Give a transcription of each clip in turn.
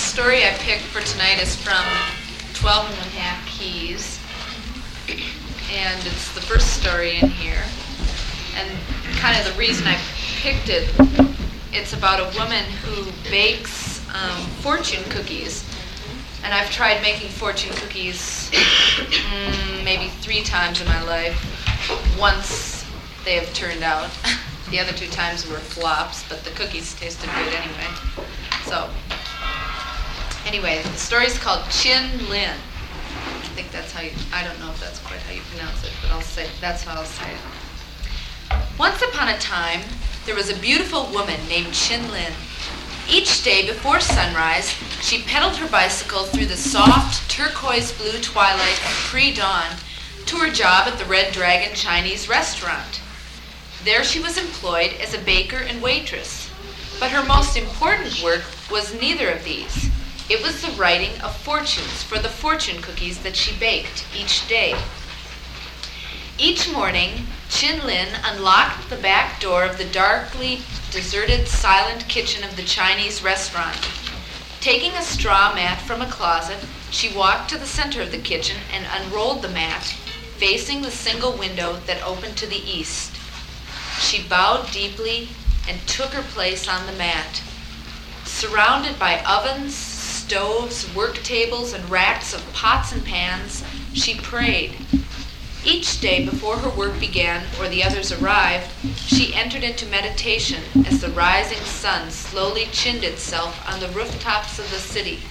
story I picked for tonight is from 12 and a Half Keys. And it's the first story in here. And kind of the reason I picked it, it's about a woman who bakes fortune cookies. And I've tried making fortune cookies maybe 3 times in my life. Once they have turned out. The other 2 times were flops, but the cookies tasted good anyway. So, anyway, the story's called Chin Lin. I think that's how I don't know if that's quite how you pronounce it, but that's how I'll say it. Once upon a time, there was a beautiful woman named Chin Lin. Each day before sunrise, she pedaled her bicycle through the soft, turquoise blue twilight of pre-dawn to her job at the Red Dragon Chinese restaurant. There she was employed as a baker and waitress. But her most important work was neither of these. It was the writing of fortunes for the fortune cookies that she baked each day. Each morning, Chin Lin unlocked the back door of the darkly deserted, silent kitchen of the Chinese restaurant. Taking a straw mat from a closet, she walked to the center of the kitchen and unrolled the mat, facing the single window that opened to the east. She bowed deeply and took her place on the mat. Surrounded by ovens, stoves, work tables, and racks of pots and pans, she prayed. Each day before her work began or the others arrived, she entered into meditation as the rising sun slowly chinned itself on the rooftops of the city.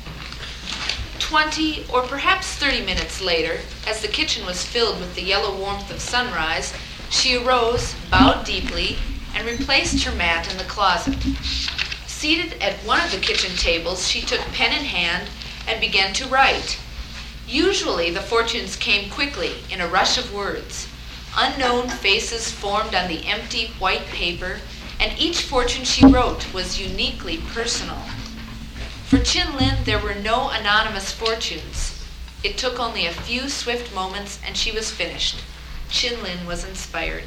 20 or perhaps 30 minutes later, as the kitchen was filled with the yellow warmth of sunrise, she arose, bowed deeply, and replaced her mat in the closet. Seated at one of the kitchen tables, she took pen in hand and began to write. Usually the fortunes came quickly, in a rush of words. Unknown faces formed on the empty white paper, and each fortune she wrote was uniquely personal. For Chin Lin, there were no anonymous fortunes. It took only a few swift moments, and she was finished. Chin Lin was inspired.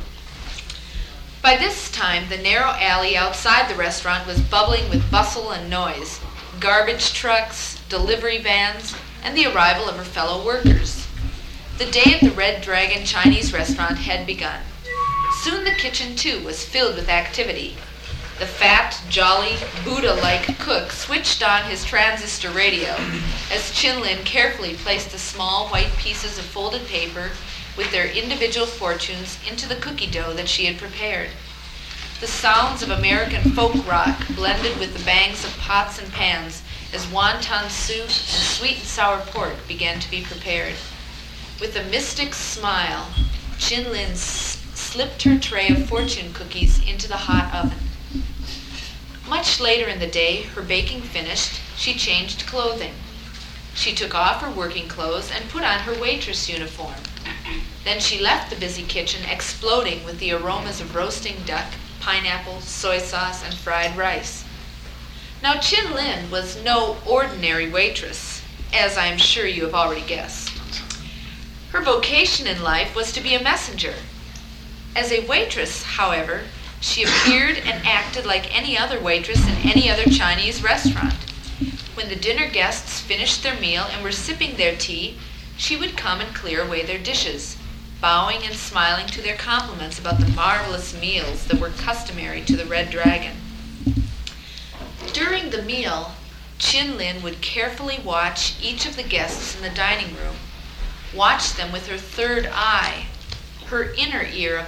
By this time, the narrow alley outside the restaurant was bubbling with bustle and noise, garbage trucks, delivery vans, and the arrival of her fellow workers. The day at the Red Dragon Chinese restaurant had begun. Soon the kitchen, too, was filled with activity. The fat, jolly, Buddha-like cook switched on his transistor radio as Chin Lin carefully placed the small white pieces of folded paper with their individual fortunes into the cookie dough that she had prepared. The sounds of American folk rock blended with the bangs of pots and pans as wonton soup and sweet and sour pork began to be prepared. With a mystic smile, Chin Lin slipped her tray of fortune cookies into the hot oven. Much later in the day, her baking finished, she changed clothing. She took off her working clothes and put on her waitress uniform. Then she left the busy kitchen exploding with the aromas of roasting duck, pineapple, soy sauce, and fried rice. Now, Chin Lin was no ordinary waitress, as I am sure you have already guessed. Her vocation in life was to be a messenger. As a waitress, however, she appeared and acted like any other waitress in any other Chinese restaurant. When the dinner guests finished their meal and were sipping their tea, she would come and clear away their dishes, bowing and smiling to their compliments about the marvelous meals that were customary to the Red Dragon. During the meal, Chin Lin would carefully watch each of the guests in the dining room, watch them with her third eye, her inner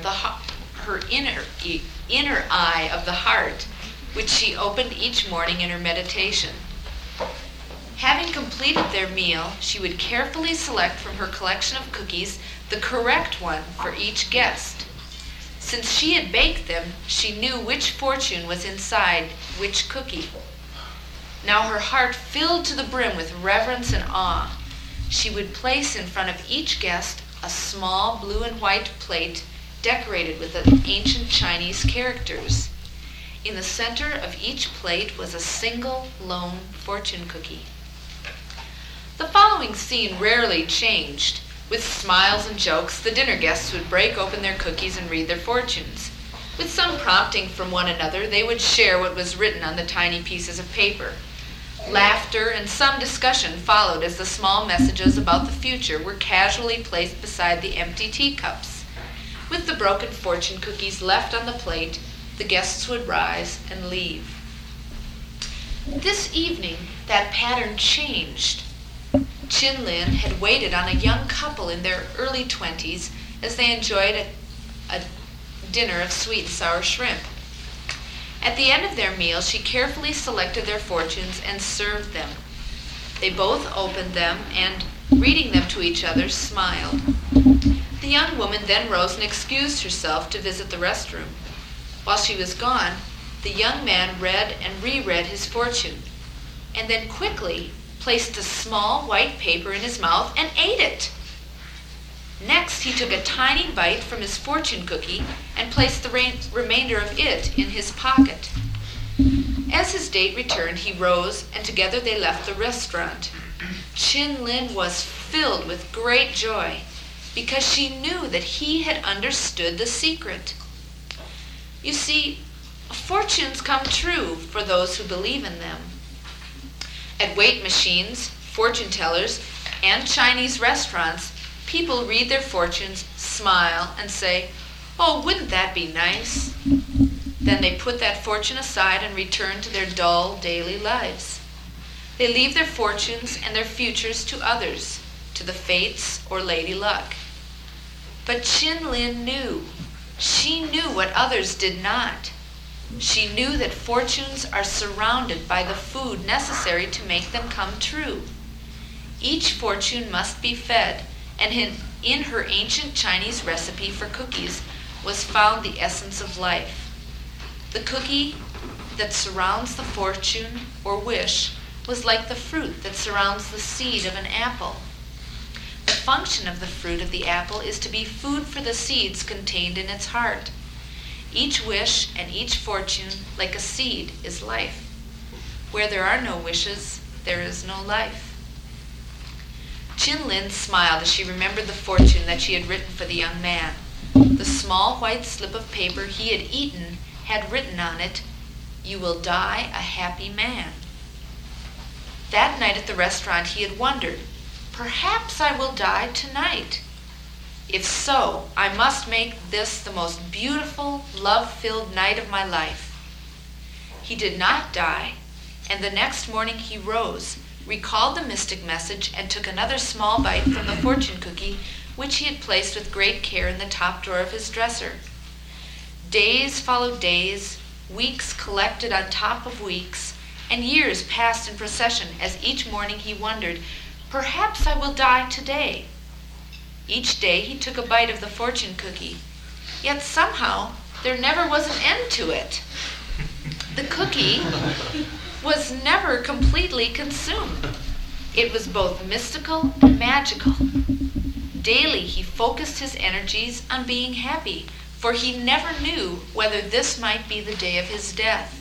eye of the heart, which she opened each morning in her meditation. Having completed their meal, she would carefully select from her collection of cookies the correct one for each guest. Since she had baked them, she knew which fortune was inside which cookie. Now her heart filled to the brim with reverence and awe. She would place in front of each guest a small blue and white plate decorated with ancient Chinese characters. In the center of each plate was a single lone fortune cookie. The following scene rarely changed. With smiles and jokes, the dinner guests would break open their cookies and read their fortunes. With some prompting from one another, they would share what was written on the tiny pieces of paper. Laughter and some discussion followed as the small messages about the future were casually placed beside the empty teacups. With the broken fortune cookies left on the plate, the guests would rise and leave. This evening, that pattern changed. Chin Lin had waited on a young couple in their early 20s as they enjoyed a dinner of sweet and sour shrimp. At the end of their meal, she carefully selected their fortunes and served them. They both opened them and, reading them to each other, smiled. The young woman then rose and excused herself to visit the restroom. While she was gone, the young man read and reread his fortune, and then quickly placed a small white paper in his mouth and ate it. Next, he took a tiny bite from his fortune cookie and placed the remainder of it in his pocket. As his date returned, he rose, and together they left the restaurant. Chin Lin was filled with great joy because she knew that he had understood the secret. You see, fortunes come true for those who believe in them. At weight machines, fortune tellers, and Chinese restaurants, people read their fortunes, smile, and say, "Oh, wouldn't that be nice?" Then they put that fortune aside and return to their dull daily lives. They leave their fortunes and their futures to others, to the fates or Lady Luck. But Chin Lin knew. She knew what others did not. She knew that fortunes are surrounded by the food necessary to make them come true. Each fortune must be fed, and in her ancient Chinese recipe for cookies was found the essence of life. The cookie that surrounds the fortune or wish was like the fruit that surrounds the seed of an apple. The function of the fruit of the apple is to be food for the seeds contained in its heart. Each wish and each fortune, like a seed, is life. Where there are no wishes, there is no life. Chin Lin smiled as she remembered the fortune that she had written for the young man. The small white slip of paper he had eaten had written on it, "You will die a happy man." That night at the restaurant he had wondered, "Perhaps I will die tonight. If so, I must make this the most beautiful, love-filled night of my life." He did not die, and the next morning he rose, recalled the mystic message, and took another small bite from the fortune cookie, which he had placed with great care in the top drawer of his dresser. Days followed days, weeks collected on top of weeks, and years passed in procession as each morning he wondered, "Perhaps I will die today." Each day he took a bite of the fortune cookie, yet somehow there never was an end to it. The cookie was never completely consumed. It was both mystical and magical. Daily he focused his energies on being happy, for he never knew whether this might be the day of his death.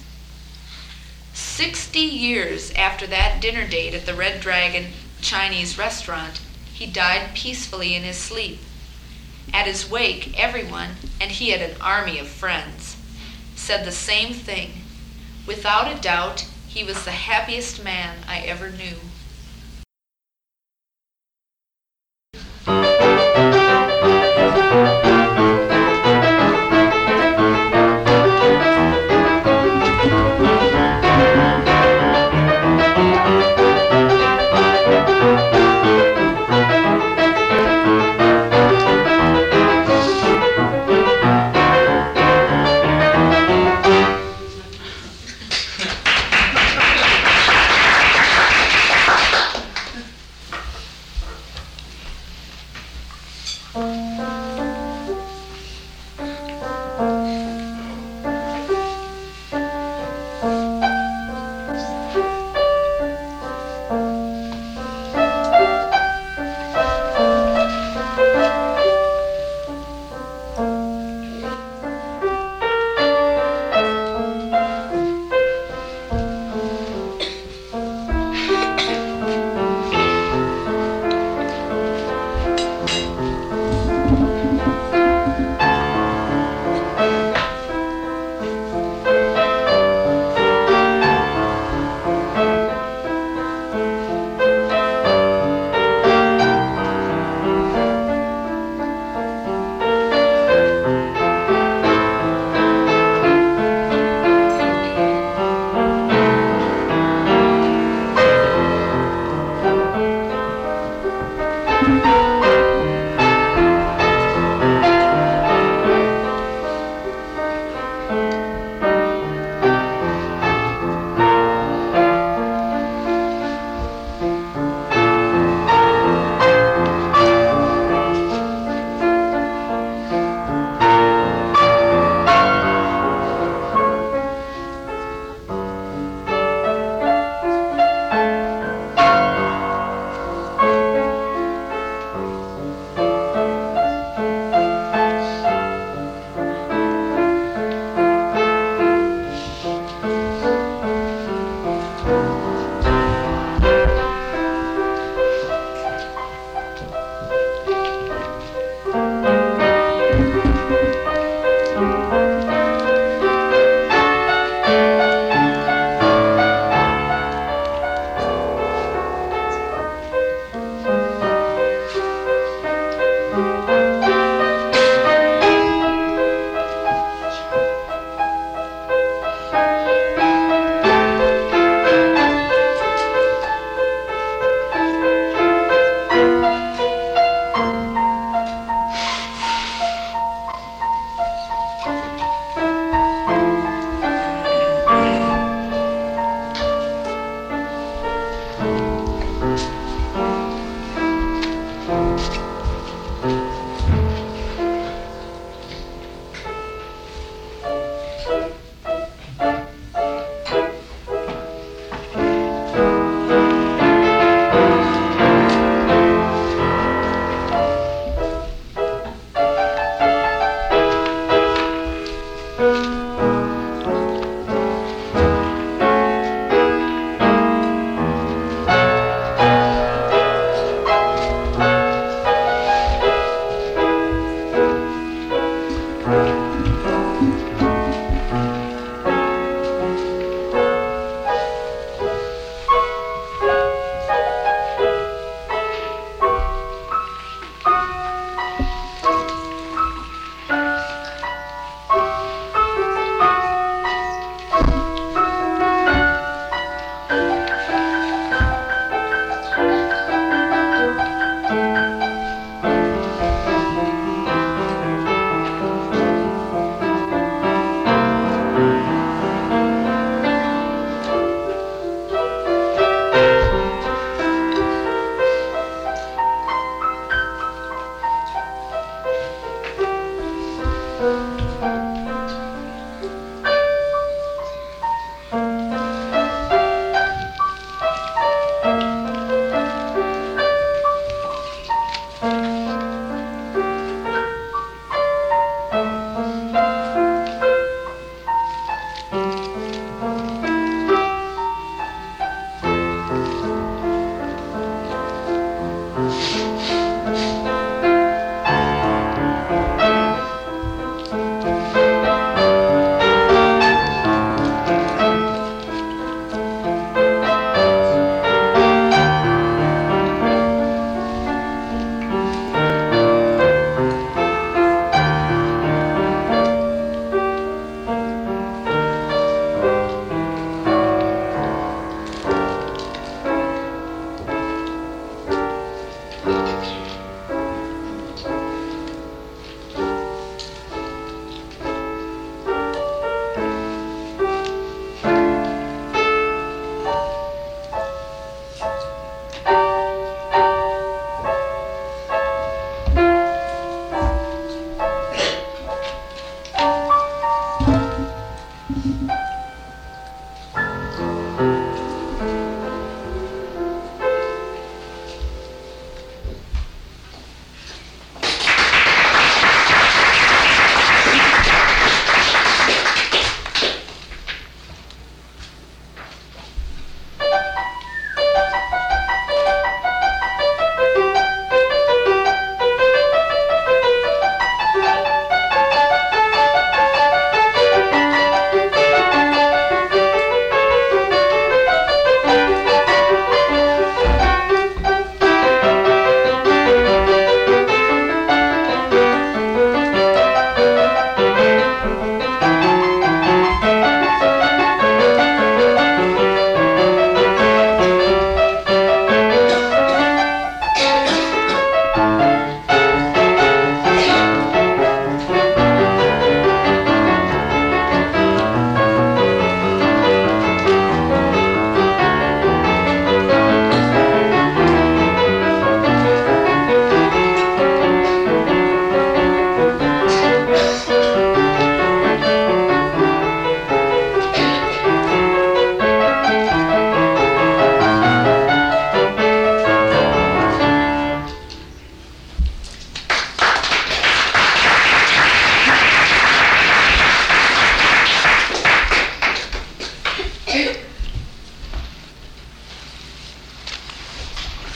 60 years after that dinner date at the Red Dragon Chinese restaurant, he died peacefully in his sleep. At his wake, everyone, and he had an army of friends, said the same thing. Without a doubt, he was the happiest man I ever knew.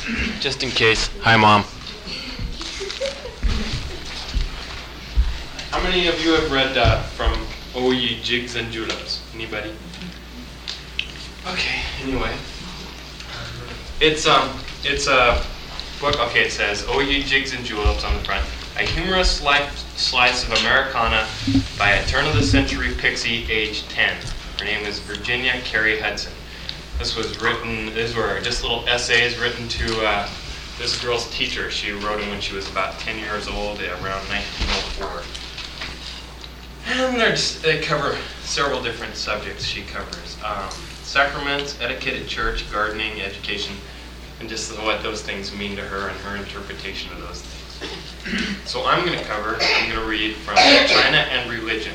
Just in case. Hi, Mom. How many of you have read from O Ye Jigs and Juleps? Anybody? Okay, anyway. It's a book, okay, it says O Ye Jigs and Juleps on the front. A humorous life slice of Americana by a turn-of-the-century pixie, age 10. Her name is Virginia Carey Hudson. These were just little essays written to this girl's teacher. She wrote them when she was about 10 years old, around 1904. And they cover several different subjects she covers. Sacraments, etiquette at church, gardening, education, and just what those things mean to her and her interpretation of those things. So I'm going to read from China and Religion.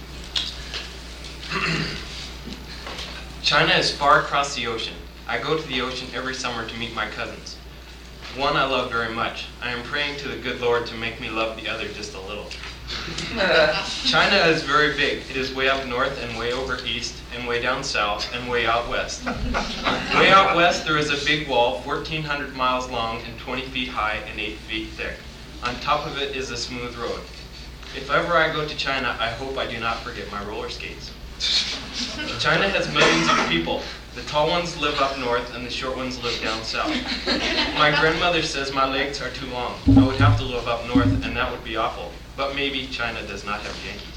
China is far across the ocean. I go to the ocean every summer to meet my cousins. One I love very much. I am praying to the good Lord to make me love the other just a little. China is very big. It is way up north and way over east and way down south and way out west. Way out west there is a big wall 1,400 miles long and 20 feet high and 8 feet thick. On top of it is a smooth road. If ever I go to China, I hope I do not forget my roller skates. China has millions of people. The tall ones live up north and the short ones live down south. My grandmother says my legs are too long. I would have to live up north and that would be awful. But maybe China does not have Yankees.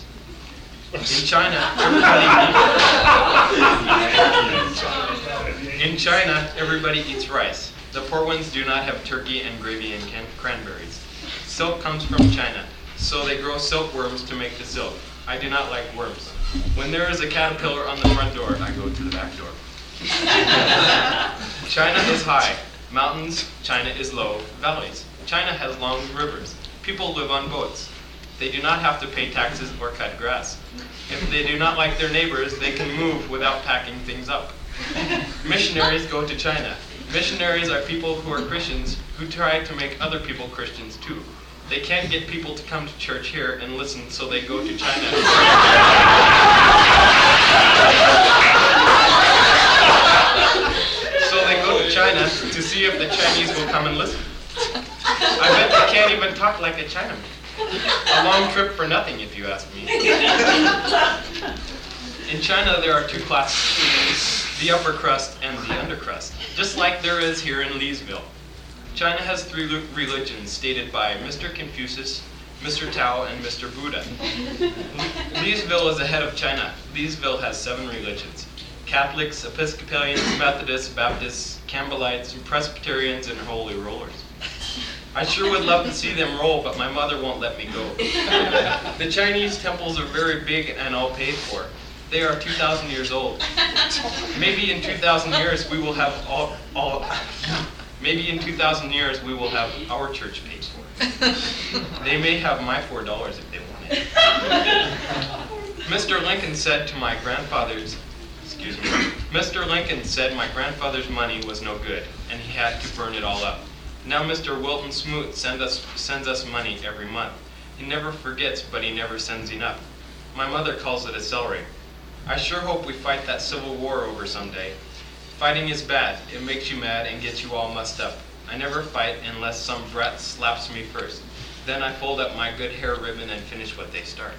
In China, everybody eats rice. The poor ones do not have turkey and gravy and cranberries. Silk comes from China, so they grow silkworms to make the silk. I do not like worms. When there is a caterpillar on the front door, I go to the back door. China is high. Mountains. China is low. Valleys. China has long rivers. People live on boats. They do not have to pay taxes or cut grass. If they do not like their neighbors, they can move without packing things up. Missionaries go to China. Missionaries are people who are Christians who try to make other people Christians too. They can't get people to come to church here and listen, so they go to China. So they go to China to see if the Chinese will come and listen. I bet they can't even talk like a Chinaman. A long trip for nothing, if you ask me. In China, there are two classes, the upper crust and the under crust, just like there is here in Leesville. China has three religions stated by Mr. Confucius, Mr. Tao, and Mr. Buddha. Leesville is ahead of China. Leesville has 7 religions: Catholics, Episcopalians, Methodists, Baptists, Campbellites, Presbyterians, and Holy Rollers. I sure would love to see them roll, but my mother won't let me go. The Chinese temples are very big and all paid for. They are 2,000 years old. Maybe in 2,000 years we will have Maybe in 2,000 years we will have our church paid for. They may have my $4 if they want it. Mr. Lincoln said my grandfather's money was no good, and he had to burn it all up. Now Mr. Wilton Smoot sends us money every month. He never forgets, but he never sends enough. My mother calls it a celery. I sure hope we fight that Civil War over someday. Fighting is bad. It makes you mad and gets you all mussed up. I never fight unless some brat slaps me first. Then I fold up my good hair ribbon and finish what they start.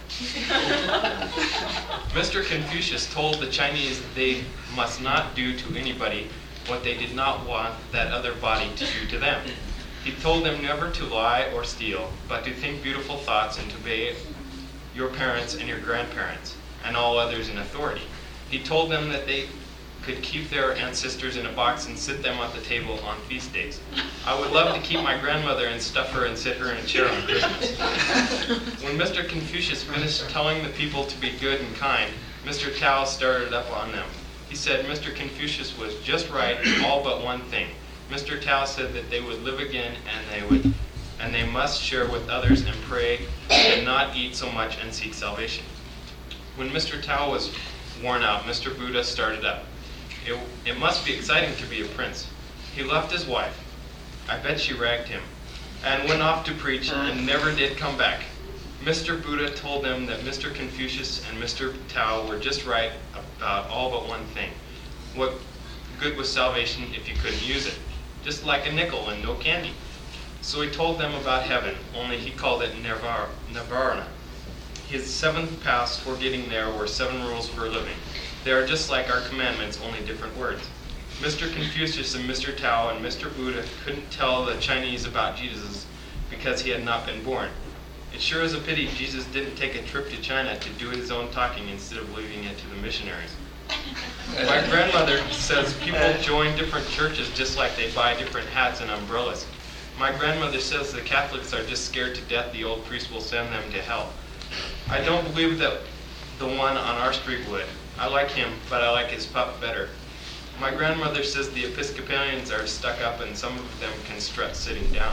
Mr. Confucius told the Chinese they must not do to anybody what they did not want that other body to do to them. He told them never to lie or steal, but to think beautiful thoughts and to obey your parents and your grandparents and all others in authority. He told them that they could keep their ancestors in a box and sit them at the table on feast days. I would love to keep my grandmother and stuff her and sit her in a chair on Christmas. When Mr. Confucius finished telling the people to be good and kind, Mr. Tao started up on them. He said Mr. Confucius was just right, all but one thing. Mr. Tao said that they would live again and they must share with others and pray and not eat so much and seek salvation. When Mr. Tao was worn out, Mr. Buddha started up. It must be exciting to be a prince. He left his wife. I bet she ragged him, and went off to preach and never did come back. Mr. Buddha told them that Mr. Confucius and Mr. Tao were just right about all but one thing. What good was salvation if you couldn't use it? just like a nickel and no candy. So he told them about heaven, only he called it Nirvana. His 7th pass for getting there were 7 rules for living. They are just like our commandments, only different words. Mr. Confucius and Mr. Tao and Mr. Buddha couldn't tell the Chinese about Jesus because he had not been born. It sure is a pity Jesus didn't take a trip to China to do his own talking instead of leaving it to the missionaries. My grandmother says people join different churches just like they buy different hats and umbrellas. My grandmother says the Catholics are just scared to death the old priest will send them to hell. I don't believe that the one on our street would. I like him, but I like his pup better. My grandmother says the Episcopalians are stuck up and some of them can strut sitting down.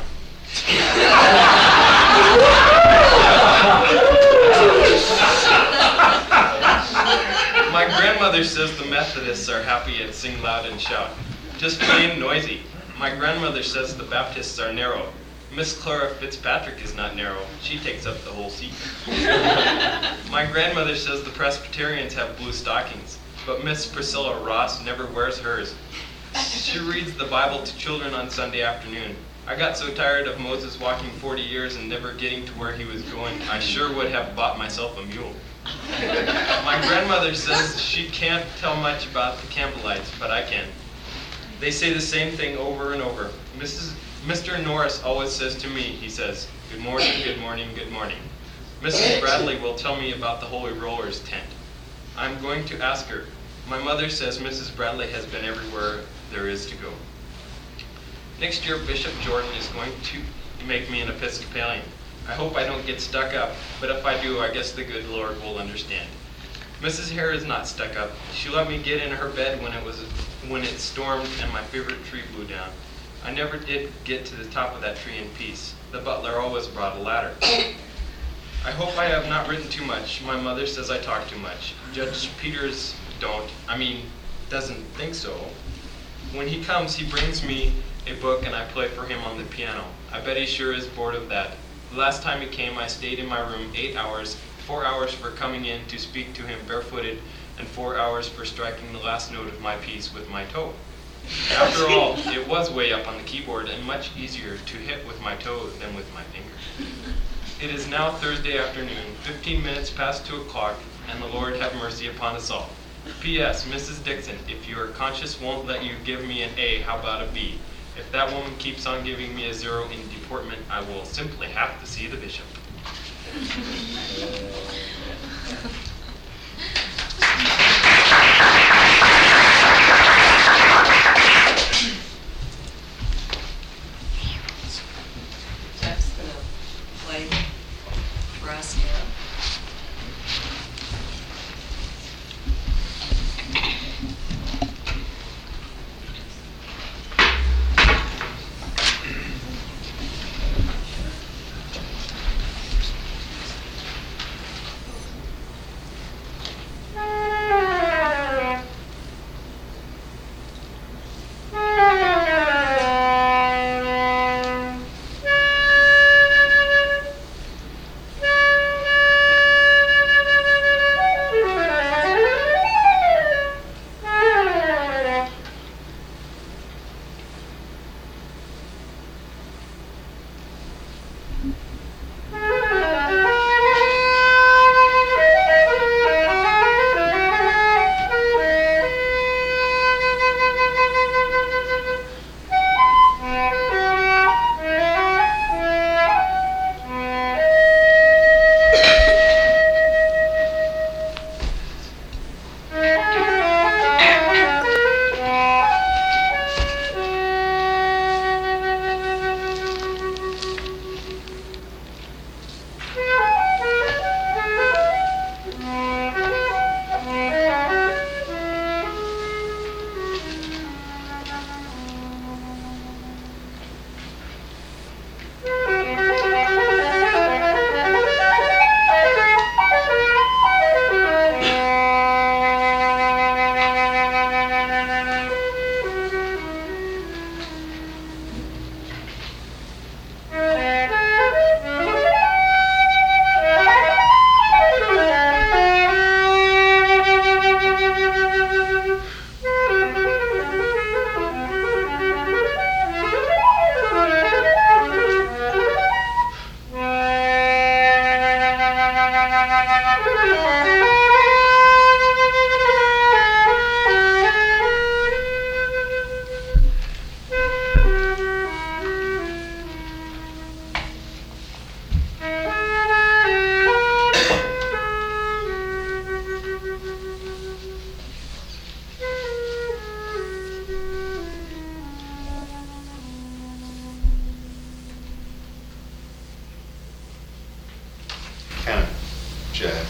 My grandmother says the Methodists are happy and sing loud and shout. Just plain noisy. My grandmother says the Baptists are narrow. Miss Clara Fitzpatrick is not narrow. She takes up the whole seat. My grandmother says the Presbyterians have blue stockings, but Miss Priscilla Ross never wears hers. She reads the Bible to children on Sunday afternoon. I got so tired of Moses walking 40 years and never getting to where he was going, I sure would have bought myself a mule. My grandmother says she can't tell much about the Campbellites, but I can. They say the same thing over and over. Mr. Norris always says to me, he says, "Good morning, good morning, good morning." Mrs. Bradley will tell me about the Holy Rollers tent. I'm going to ask her. My mother says Mrs. Bradley has been everywhere there is to go. Next year, Bishop Jordan is going to make me an Episcopalian. I hope I don't get stuck up, but if I do, I guess the good Lord will understand. Mrs. Hare is not stuck up. She let me get in her bed when it stormed and my favorite tree blew down. I never did get to the top of that tree in peace. The butler always brought a ladder. I hope I have not written too much. My mother says I talk too much. Judge Peters doesn't think so. When he comes, he brings me a book and I play for him on the piano. I bet he sure is bored of that. The last time he came, I stayed in my room 8 hours, 4 hours for coming in to speak to him barefooted, and 4 hours for striking the last note of my piece with my toe. After all, it was way up on the keyboard and much easier to hit with my toe than with my finger. It is now Thursday afternoon, 15 minutes past 2 o'clock, and the Lord have mercy upon us all. P.S. Mrs. Dixon, if your conscience won't let you give me an A, how about a B? If that woman keeps on giving me a 0 in deportment, I will simply have to see the bishop. Jeff's going to play for us now.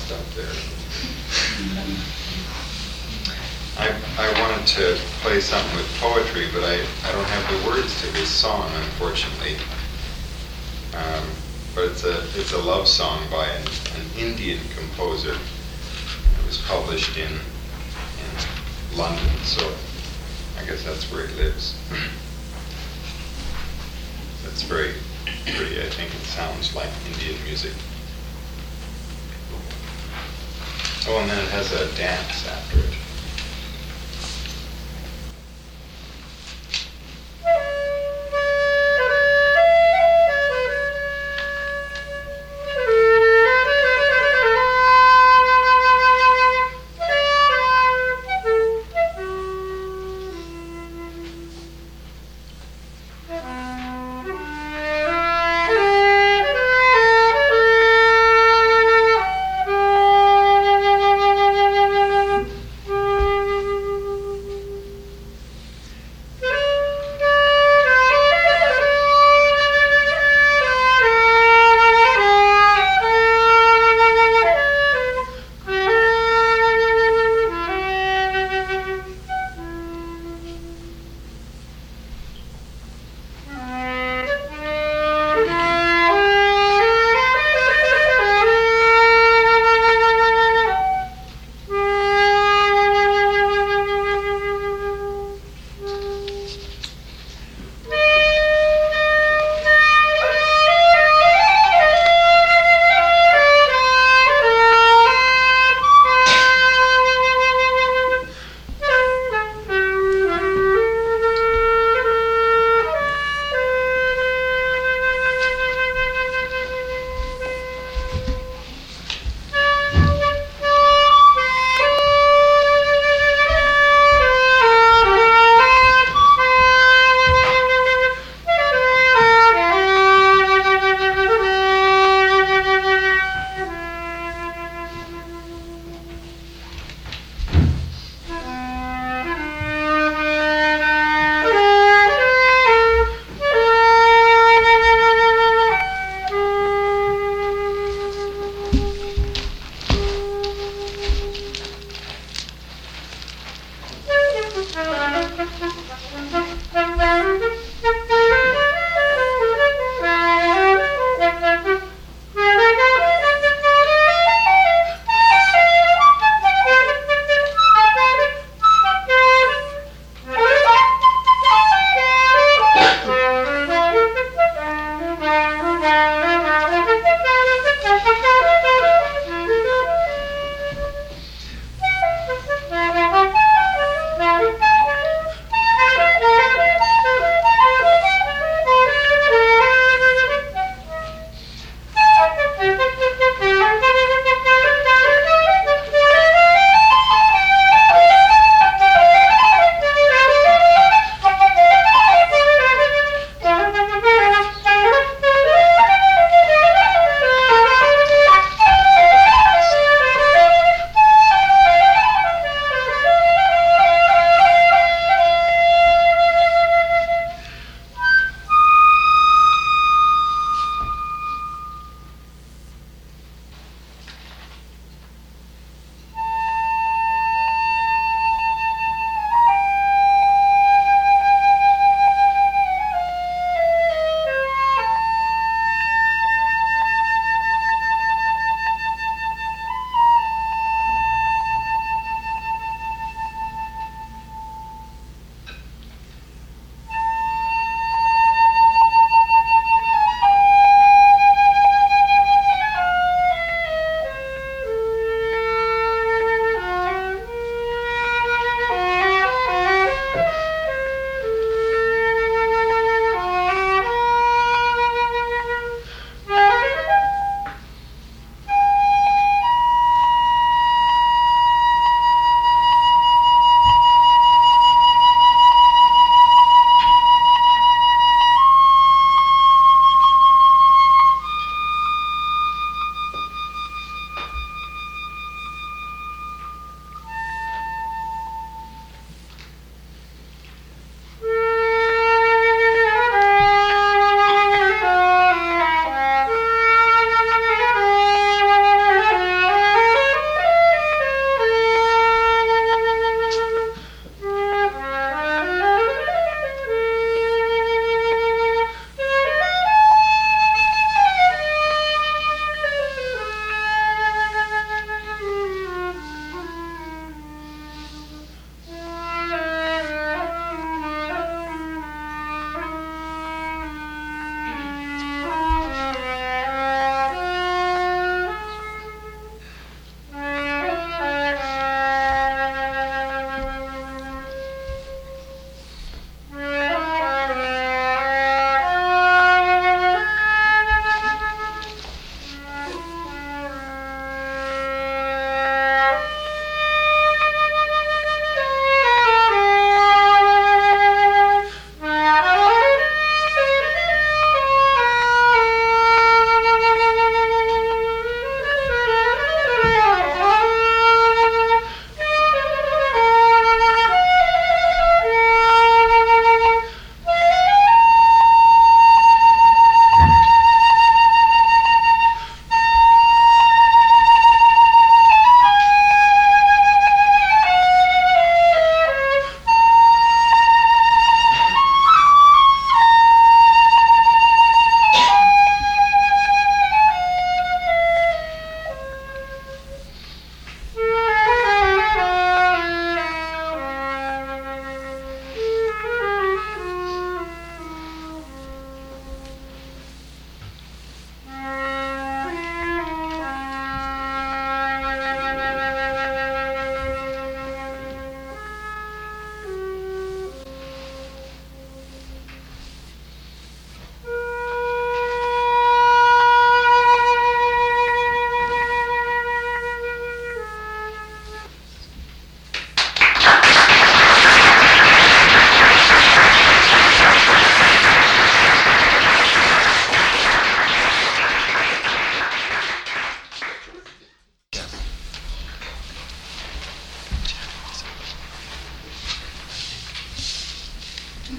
lost out there. I wanted to play something with poetry, but I don't have the words to this song, unfortunately. But it's a love song by an Indian composer. It was published in London, so I guess that's where he lives. That's very pretty. I think it sounds like Indian music. Oh, and then it has a dance after it.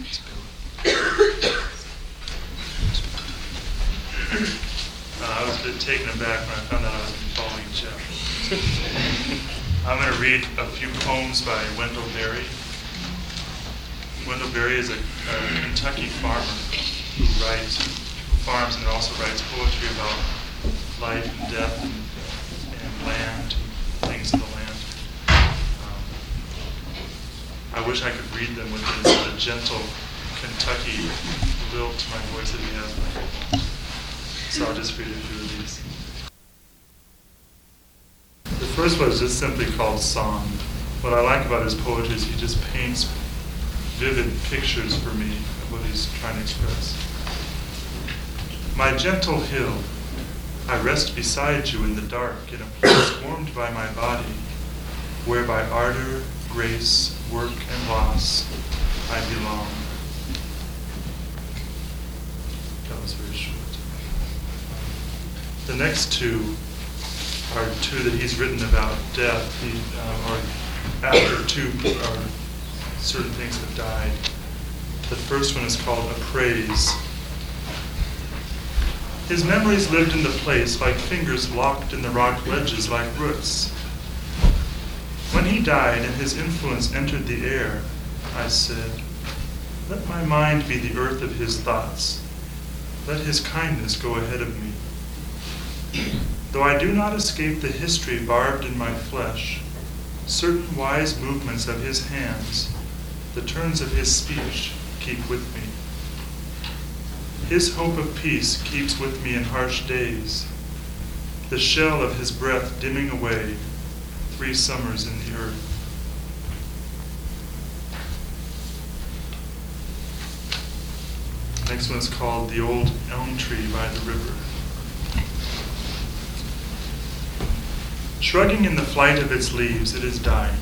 I was a bit taken aback when I found out I was following Jeff. I'm going to read a few poems by Wendell Berry. Wendell Berry is a Kentucky farmer who farms and also writes poetry about life and death and land, things of the land. I wish I could read them with the gentle Kentucky lilt to my voice that he has. So I'll just read a few of these. The first one is just simply called Song. What I like about his poetry is he just paints vivid pictures for me of what he's trying to express. My gentle hill, I rest beside you in the dark, in a place warmed by my body, where by ardor, grace, work, and loss I belong. That was very short. The next two are two that he's written about death, or after two or certain things have died. The first one is called A Praise. His memories lived in the place like fingers locked in the rock ledges like roots. When he died and his influence entered the air, I said, let my mind be the earth of his thoughts. Let his kindness go ahead of me. Though I do not escape the history barbed in my flesh, certain wise movements of his hands, the turns of his speech, keep with me. His hope of peace keeps with me in harsh days, the shell of his breath dimming away 3 summers in the earth. Next one is called The Old Elm Tree by the River. Shrugging in the flight of its leaves, it is dying.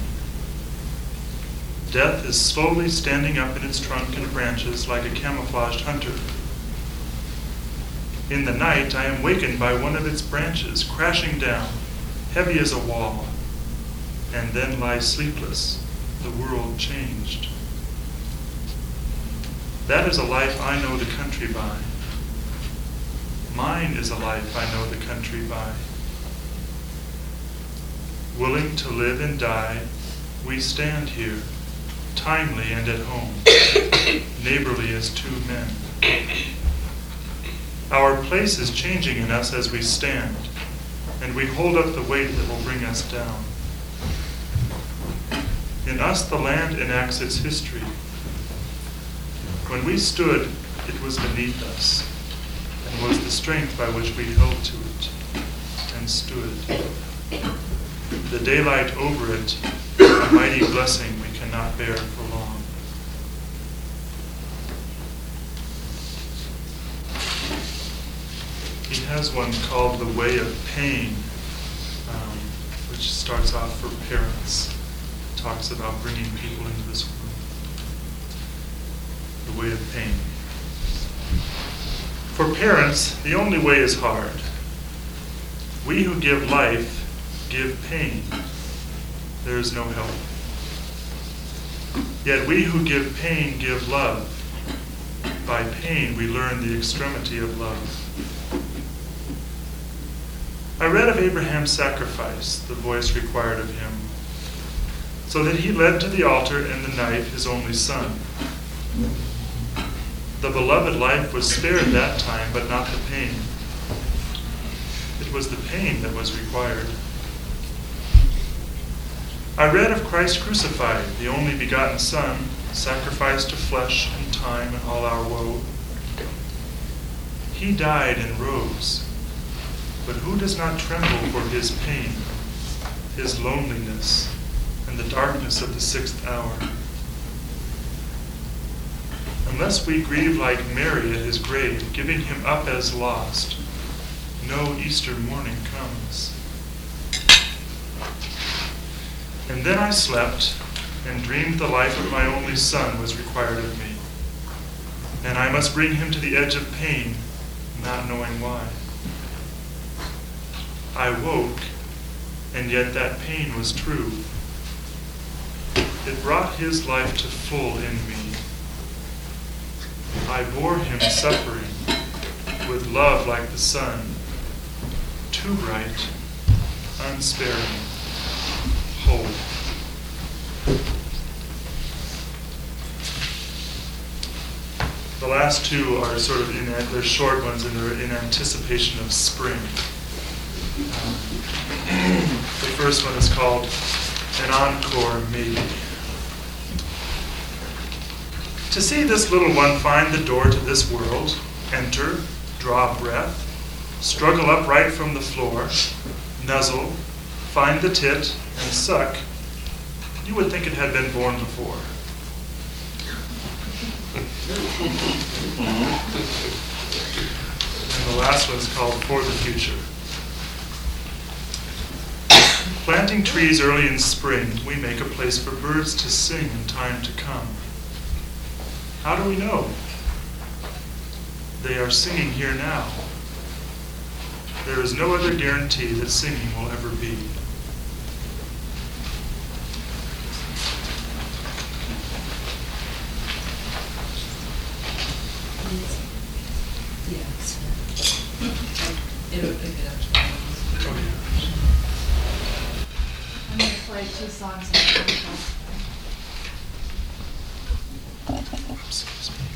Death is slowly standing up in its trunk and branches like a camouflaged hunter. In the night, I am wakened by one of its branches crashing down, heavy as a wall, and then lie sleepless, the world changed. That is a life I know the country by. Mine is a life I know the country by. Willing to live and die, we stand here, timely and at home, neighborly as 2 men. Our place is changing in us as we stand, and we hold up the weight that will bring us down. In us the land enacts its history. When we stood, it was beneath us, and was the strength by which we held to it, and stood. The daylight over it, a mighty blessing we cannot bear for long. He has one called The Way of Pain, which starts off for parents. It talks about bringing people into this world. The way of pain. For parents, the only way is hard. We who give life give pain. There is no help. Yet we who give pain give love. By pain we learn the extremity of love. I read of Abraham's sacrifice, the voice required of him, so that he led to the altar and the knife his only son. The beloved life was spared that time, but not the pain. It was the pain that was required. I read of Christ crucified, the only begotten Son, sacrificed to flesh and time and all our woe. He died and rose, but who does not tremble for his pain, his loneliness, and the darkness of the 6th hour? Unless we grieve like Mary at his grave, giving him up as lost, no Easter morning comes. And then I slept and dreamed the life of my only son was required of me. And I must bring him to the edge of pain, not knowing why. I woke, and yet that pain was true. It brought his life to full in me. I bore him suffering with love like the sun, too bright, unsparing, whole. The last two are sort of they're short ones and they're in anticipation of spring. The first one is called An Encore Maybe. To see this little one find the door to this world, enter, draw breath, struggle upright from the floor, nuzzle, find the tit, and suck, you would think it had been born before. And the last one's called For the Future. Planting trees early in spring, we make a place for birds to sing in time to come. How do we know? They are singing here now. There is no other guarantee that singing will ever be. Yes. It'll pick it up. Oh, yeah. I'm going to play 2 songs in the contrast. Excuse me.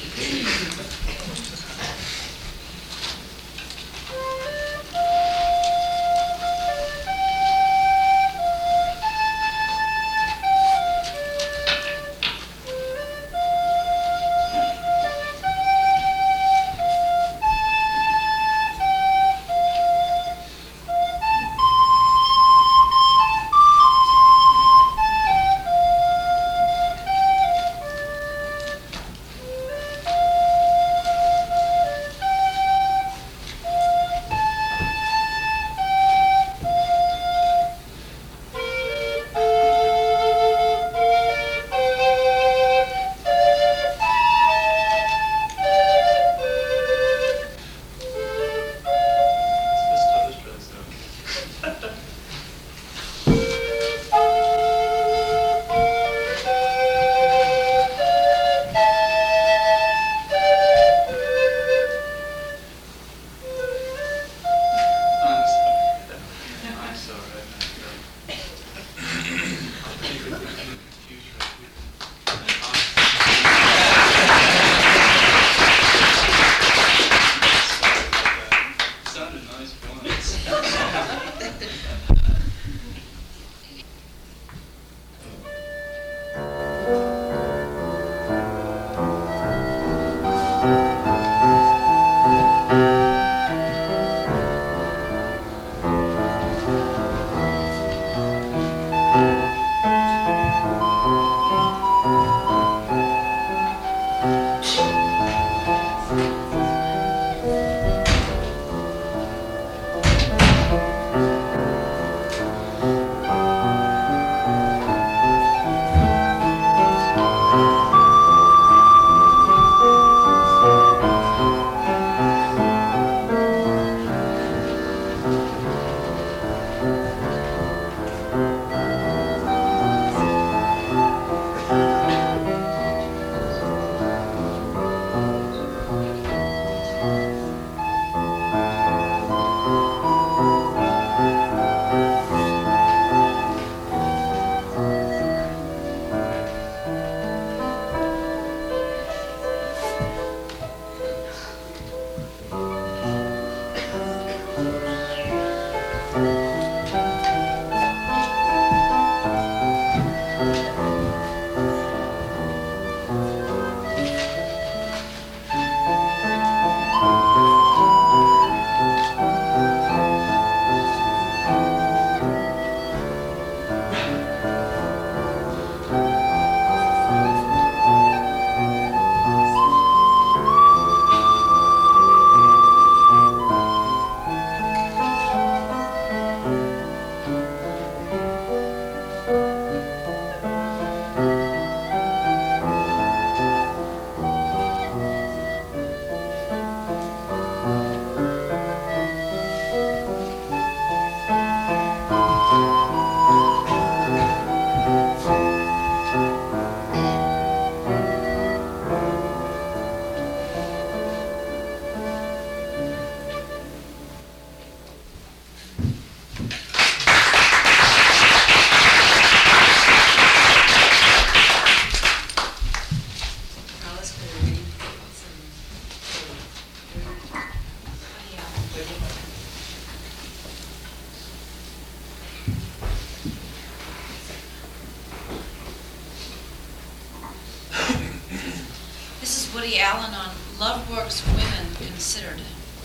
Woody Allen on Love Works Women Considered.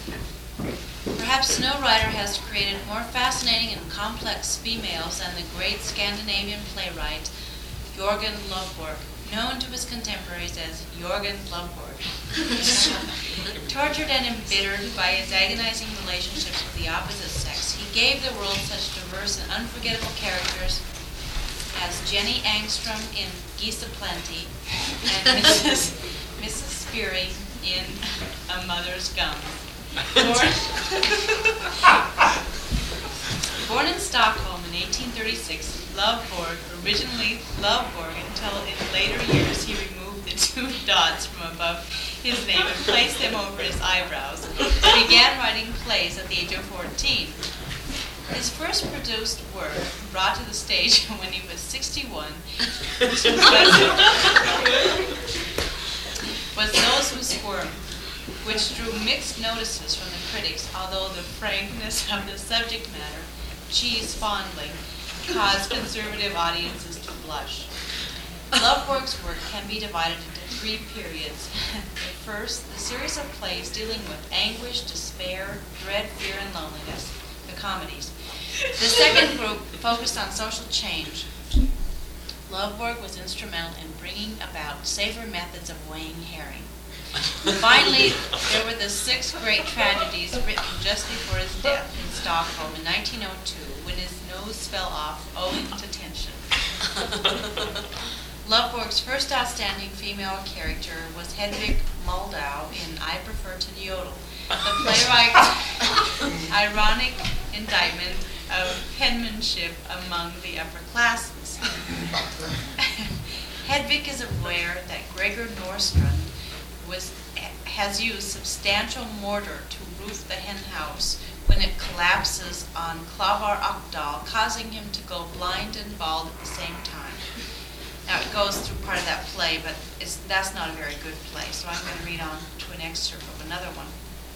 Perhaps no writer has created more fascinating and complex females than the great Scandinavian playwright Jorgen Lovborg, known to his contemporaries as Jorgen Blumborg. Tortured and embittered by his agonizing relationships with the opposite sex, he gave the world such diverse and unforgettable characters as Jenny Angstrom in Geese Aplenty and Mrs. Speary in A Mother's Gun. Born in Stockholm in 1836, Lovborg, originally Lovborg until in later years he removed the two dots from above his name and placed them over his eyebrows, began writing plays at the age of 14. His first produced work, brought to the stage when he was 61, was Those Who Squirm, which drew mixed notices from the critics, although the frankness of the subject matter, cheese fondling, caused conservative audiences to blush. Loveborg's work can be divided into 3 periods. The first, the series of plays dealing with anguish, despair, dread, fear, and loneliness, the comedies. The second group focused on social change. Loveborg was instrumental in bringing about safer methods of weighing herring. Finally, there were the 6 great tragedies written just before his death in Stockholm in 1902, when his nose fell off owing to tension. Loveborg's first outstanding female character was Hedvig Moldau in I Prefer to Yodel, the playwright's ironic indictment of penmanship among the upper classes. Hedvig is aware that Gregor Nordstrand has used substantial mortar to roof the hen house when it collapses on Klavar Akdal, causing him to go blind and bald at the same time. Now, it goes through part of that play, but that's not a very good play, so I'm going to read on to an excerpt of another one.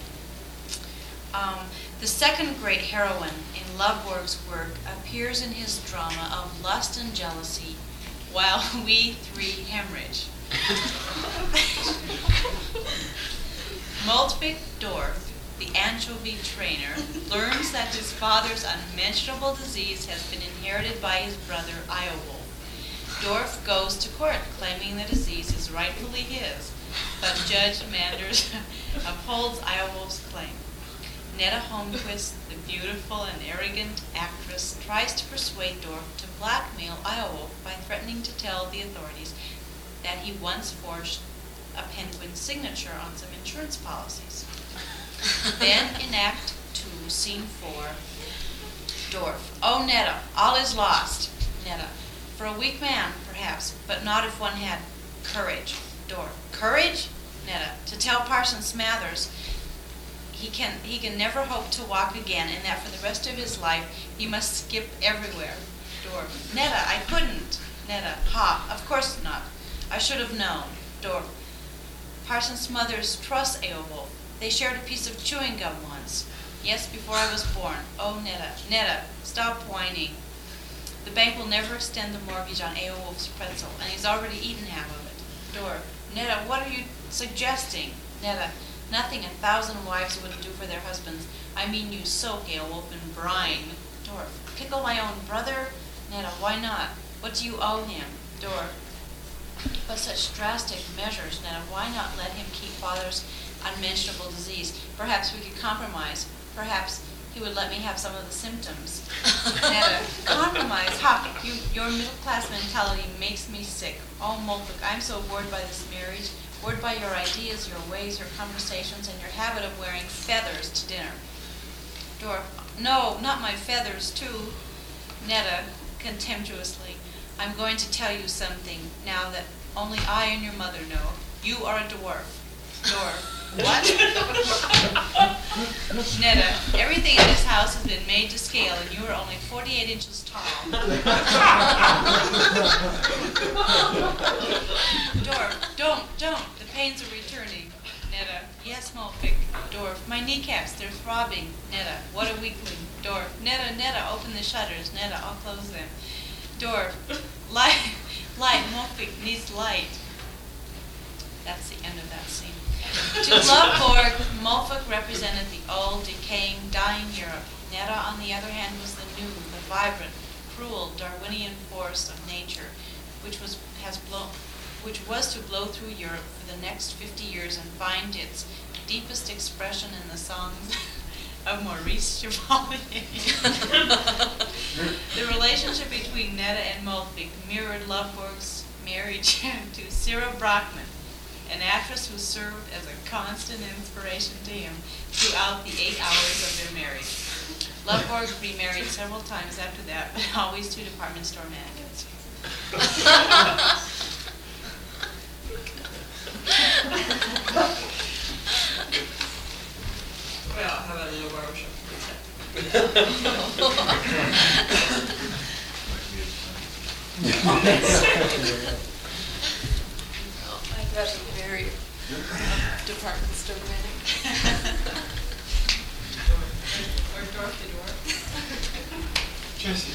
The second great heroine in Loveborg's work appears in his drama of lust and jealousy, While We Three Hemorrhage. Moldvik Dorf, the anchovy trainer, learns that his father's unmentionable disease has been inherited by his brother Iowolf. Dorf goes to court claiming the disease is rightfully his, but Judge Manders upholds Iowolf's claim. Netta Holmquist, the beautiful and arrogant actress, tries to persuade Dorf to blackmail Iowolf by threatening to tell the authorities that he once forged a penguin's signature on some insurance policies. Then in Act 2, Scene 4, Dorf. Oh, Netta, all is lost. Netta. For a weak man, perhaps, but not if one had courage. Dorf. Courage? Netta. To tell Parson Smathers he can never hope to walk again, and that for the rest of his life he must skip everywhere. Dorf. Netta, I couldn't. Netta. Ha, of course not. I should have known. Dorf. Parson Smathers trusts Eowulf. They shared a piece of chewing gum once. Yes, before I was born. Oh, Netta. Netta, stop whining. The bank will never extend the mortgage on Eowulf's pretzel, and he's already eaten half of it. Dorf. Netta, what are you suggesting? Netta. Nothing 1,000 wives wouldn't do for their husbands. I mean you soak Eowulf in brine. Dorf. Pickle my own brother? Netta, why not? What do you owe him? Dorf. But such drastic measures, Netta, why not let him keep father's unmentionable disease? Perhaps we could compromise. Perhaps he would let me have some of the symptoms. Netta, compromise? Ha! Your middle-class mentality makes me sick. Oh, Molvik, I'm so bored by this marriage. Bored by your ideas, your ways, your conversations, and your habit of wearing feathers to dinner. Dorf. No, not my feathers, too. Netta, contemptuously. I'm going to tell you something now that only I and your mother know. You are a dwarf. Dorf. What? Netta, everything in this house has been made to scale, and you are only 48 inches tall. Dorf. Don't. The pains are returning. Netta. Yes, Molvik. Dorf. My kneecaps, they're throbbing. Netta. What a weakling. Dorf. Netta, open the shutters. Netta, I'll close them. Dorf. Light, Molvik needs light. That's the end of that scene. To Loveborg, Molvik represented the old, decaying, dying Europe. Netta, on the other hand, was the new, the vibrant, cruel, Darwinian force of nature, which was to blow through Europe for the next 50 years and find its deepest expression in the songs of Maurice Chevalier. The relationship between Netta and Molvik mirrored Loveborg's marriage to Sarah Brockman, an actress who served as a constant inspiration to him throughout the 8 hours of their marriage. Loveborg remarried several times after that, but always to department store mannequins. Well, how about a little barbershop? I'd rather marry Department store manager. Or door to door. Jesse.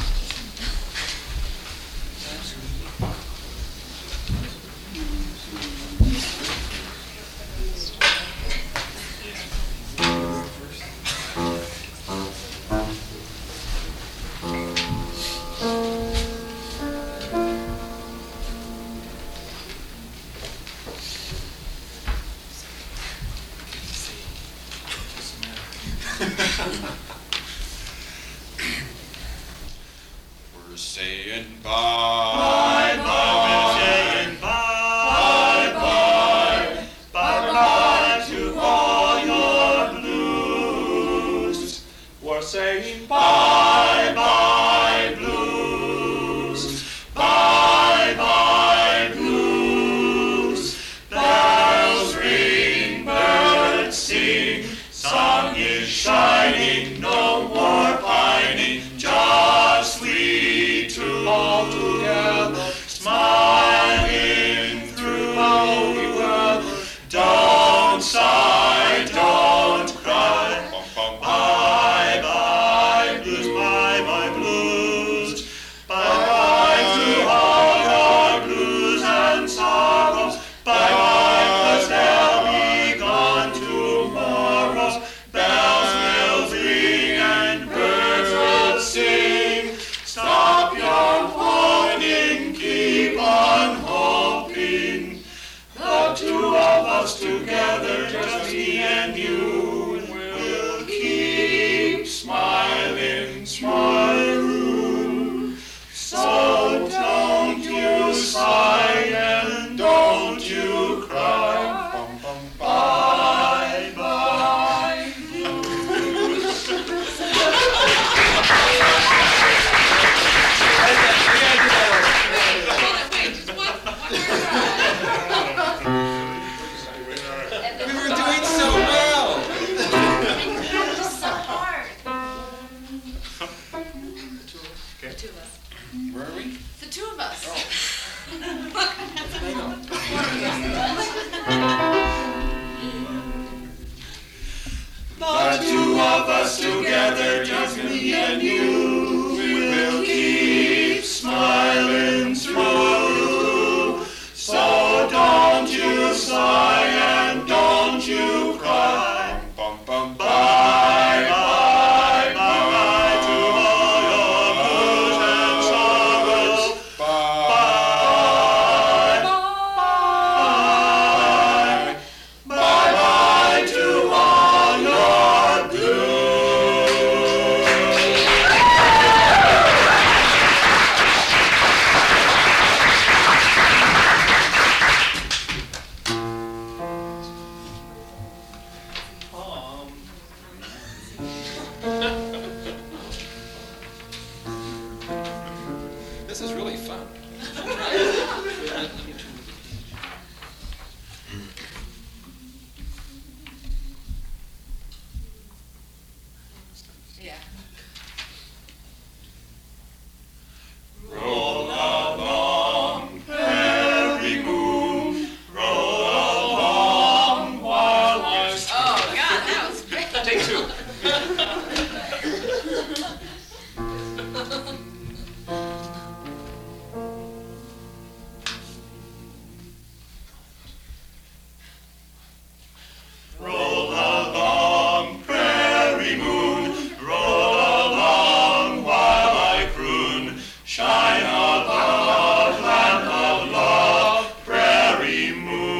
We're saying bye. We're saying bye, bye, bye to all your blues. We're saying bye, bye, blues. Bye, bye, blues. Bells ring, birds sing, sun is shining, no more pining, just we two all together, smiling through the weather. Don't sigh, don't cry. Bye, bye, blues, bye, bye, blues. Bye, bye to all your blues and sorrows. Bye, bye, 'cause they'll be gone tomorrow. Bells will ring and birds will sing. Stop your whining, keep on hoping. The two of us together, just me and you, will keep smiling, smiling. So don't you sigh and don't you cry. Bye, bye. Wait, just one more try. We were doing so well. Just so hard. Okay. The two of us. Where are we? The two of us. The two of us together, just me and you, will keep smiling through. So don't you sigh and don't you cry. Bum, bum, bum. Bye, bye, bye to all your blues and sorrows. Bye. Bye, bye, bye to all your blues. This is really fun. Yeah. Roll along, prairie moon, roll along while I Oh, God, that was great. Take two. roll along, prairie moon, roll along while I croon. Shine a love, land of love, prairie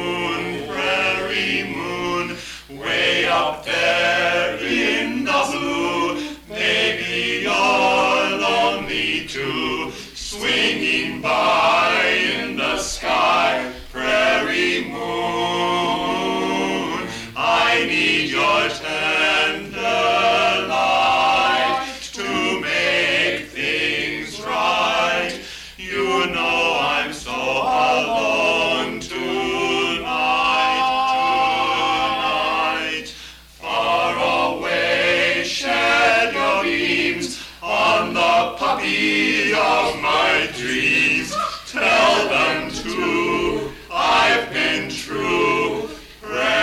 moon, way up there in the blue. Maybe you're lonely too, swinging by in the sky, prairie moon. I need your tender light to make things right. You know I'm so alone tonight. Far away, shed your beams on the puppy of my dreams. Tell them too, I've been true.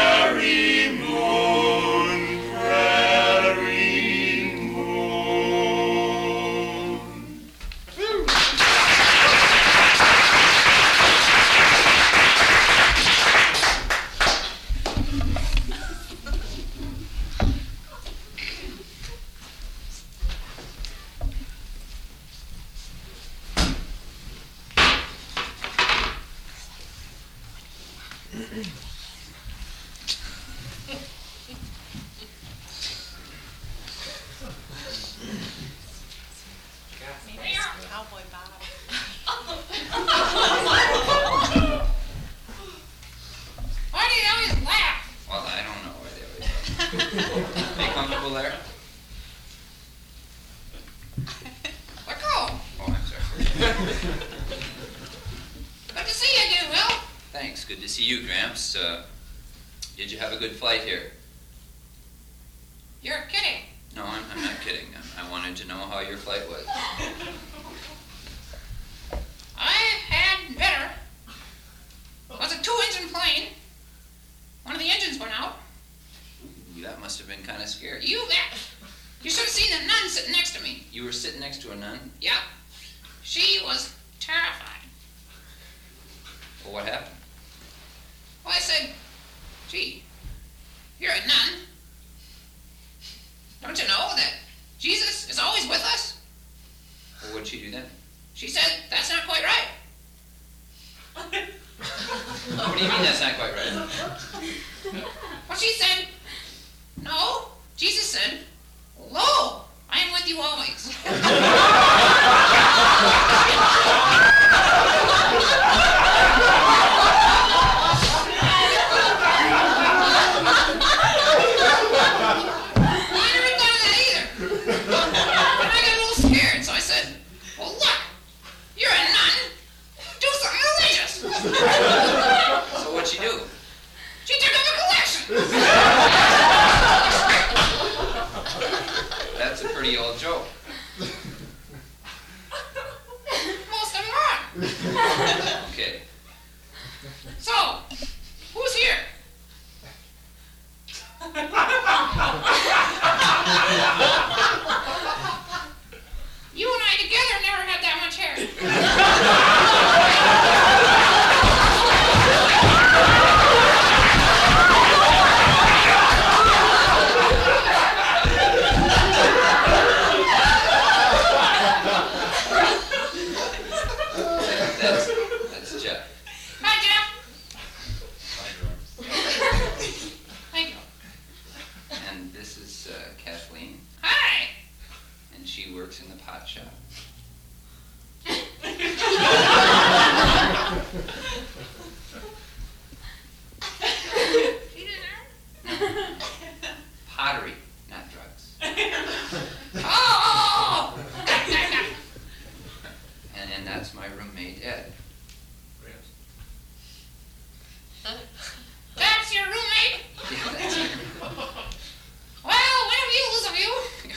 Cowboy Bob. Why do you always laugh? Well, I don't know why they always laugh. Are you comfortable there? Let go. Oh, I'm sorry. Good to see you again, Will. Thanks. Good to see you, Gramps. Did you have a good flight here? You're kidding. No, I'm not kidding. I wanted to know how your flight was. I've had better. It was a 2-engine plane. One of the engines went out. Ooh, that must have been kind of scary. You bet. You should have seen the nun sitting next to me. You were sitting next to a nun? Yep. She was terrified. Well, what happened? Well, I said, gee, you're a nun. Don't you know that Jesus is always with us? Well, what'd she do then? She said, that's not quite right. What do you mean that's not quite right? Well, she said, no. Jesus said, lo, I am with you always. I never thought of that either. And I got a little scared, so I said, well, look, you're a nun. Do something religious. So what'd she do? She took up a collection. That's a pretty old joke. Most of them are. Okay. So, who's here? You and I together never had that much hair. That's Jeff. Hi, Jeff. Thank you. And this is Kathleen. Hi. And she works in the pot shop. She didn't Pottery, not drugs. Oh! And that's my roommate, Ed. That's your roommate? Yeah, that's it. Well, when have you lose of you?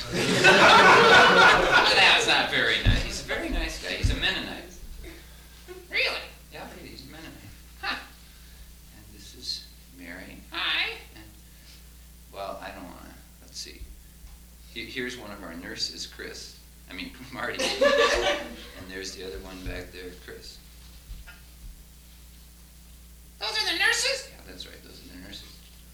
That's not very nice. He's a very nice guy. He's a Mennonite. Really? Yeah, he's a Mennonite. Huh. And this is Mary. Hi. And, well, I don't want to. Let's see. Here's one of our nurses, Chris. I mean, Marty. And there's the other one back there, Chris. Those are the nurses? Yeah, that's right. Those are the nurses.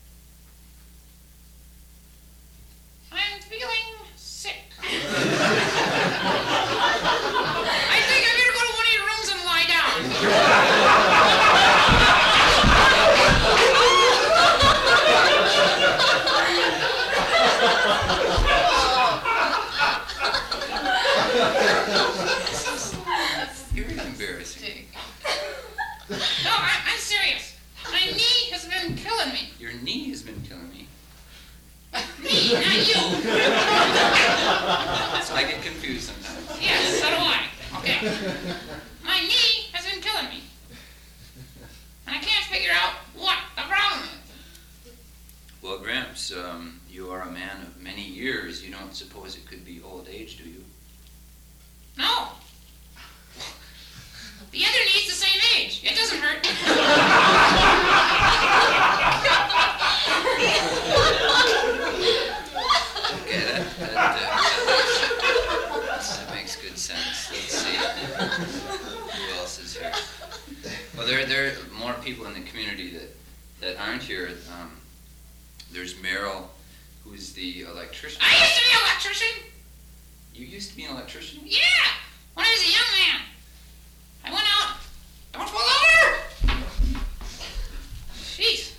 I'm feeling sick. I think I better go to one of your rooms and lie down. You're embarrassing. No, I'm serious. My knee has been killing me. Your knee has been killing me. Me, not you. So I get confused sometimes. Yes, so do I. Okay. My knee has been killing me. And I can't figure out what the problem is. Well, Gramps, you are a man of many years. You don't suppose it could be old age, do you? No. The other knee's the same age. It doesn't hurt. Okay, that makes good sense. Let's see. Who else is here? Well, there are more people in the community that aren't here. there's Merrill, who's the electrician. I used to be an electrician. You used to be an electrician? Yeah, when I was a young man. I went out. Don't fall over! Jeez.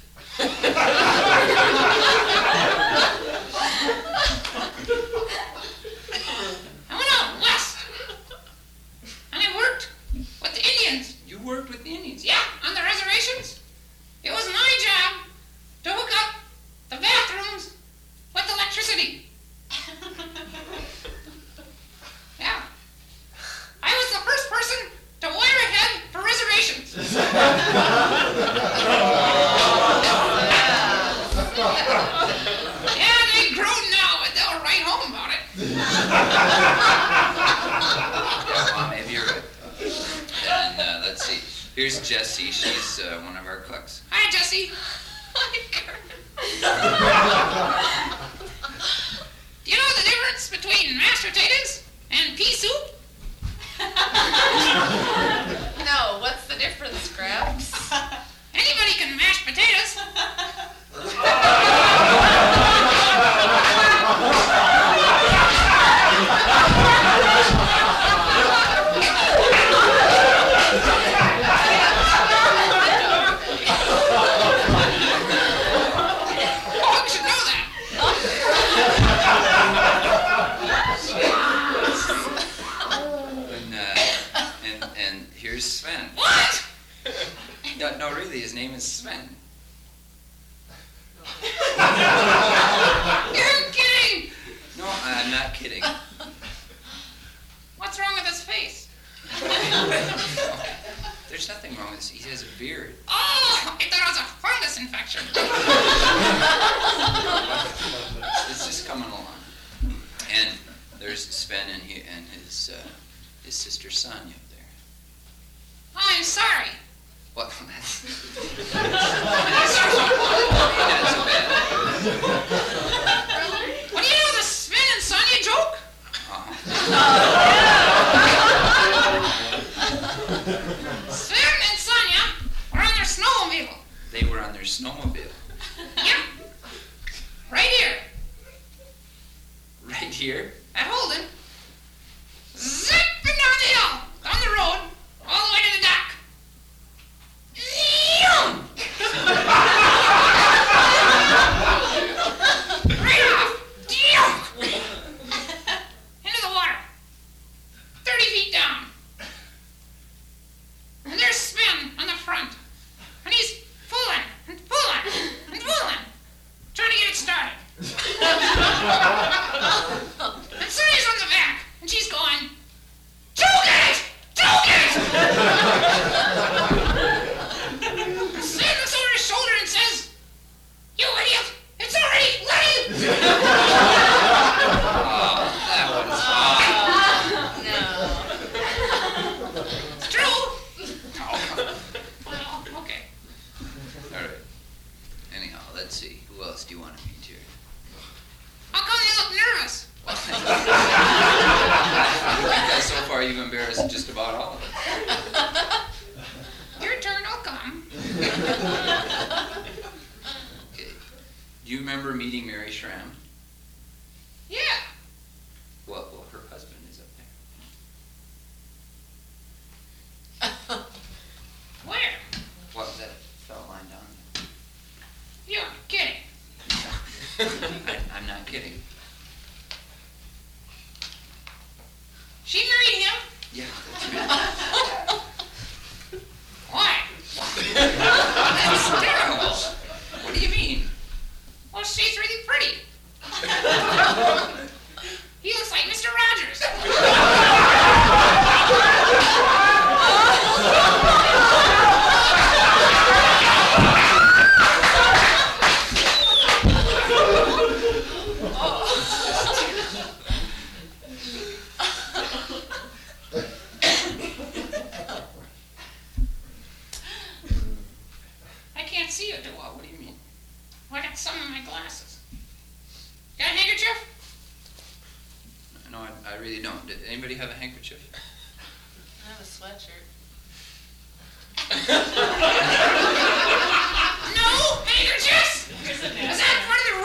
I went out west. And I worked with the Indians. You worked with the Indians? Yeah, on the reservations. It was my job to hook up the bathrooms with electricity. Yeah. I was the first person to wire ahead for reservations. Yeah, they grown now, but they'll write home about it. Yeah, well, maybe you're right. And let's see. Here's Jessie. She's one of our cooks. Hi, Jessie. Do you know the difference between mashed potatoes and pea soup? No, what's the difference, Scraps? Anybody can mash potatoes. Oh, you should know that. And here's Sven. What? No, really, his name is Sven. You're kidding. No, I'm not kidding. What's wrong with his face? There's nothing wrong with this. He has a beard. Oh, I thought it was a fungus infection. It's just coming along. And there's Sven and his sister Sonia up there. Oh, I'm sorry. Well, that's not so bad. What do you know, the Sven and Sonia joke? Sven and Sonia were on their snowmobile. They were on their snowmobile. Yep. Right here. Right here? At Holden. Zipping down the hill, down the road, all the way to the dock. Right off. Into the water. 30 feet down. And there's Sven on the front. And he's pulling and pulling and pulling, trying to get it started. And Sonia's on the back, and she's going, "Choke it! Choke it!" And Sven looks over his shoulder and says, "You idiot! It's already ready!" That was It's true. Well, okay. all right. Anyhow, let's see. Who else do you want to meet here? How come you look nervous? Because so far you've embarrassed just about all of us. Your turn will come. Okay. Do you remember meeting Mary Schramm? Yeah. Well, her husband is up there. Where? What, that fellow lying down You're kidding. there? I'm not kidding. She married him? Yeah, that's right. Why? That's terrible. What do you mean? Well, she's really pretty. He looks like Mr. Rogers. I can't see you too well. What do you mean? I got some in my glasses. Got a handkerchief? No, I really don't. Did anybody have a handkerchief? I have a sweatshirt. No handkerchiefs? Is that part of the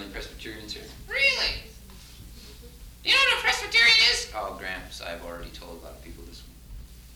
Presbyterian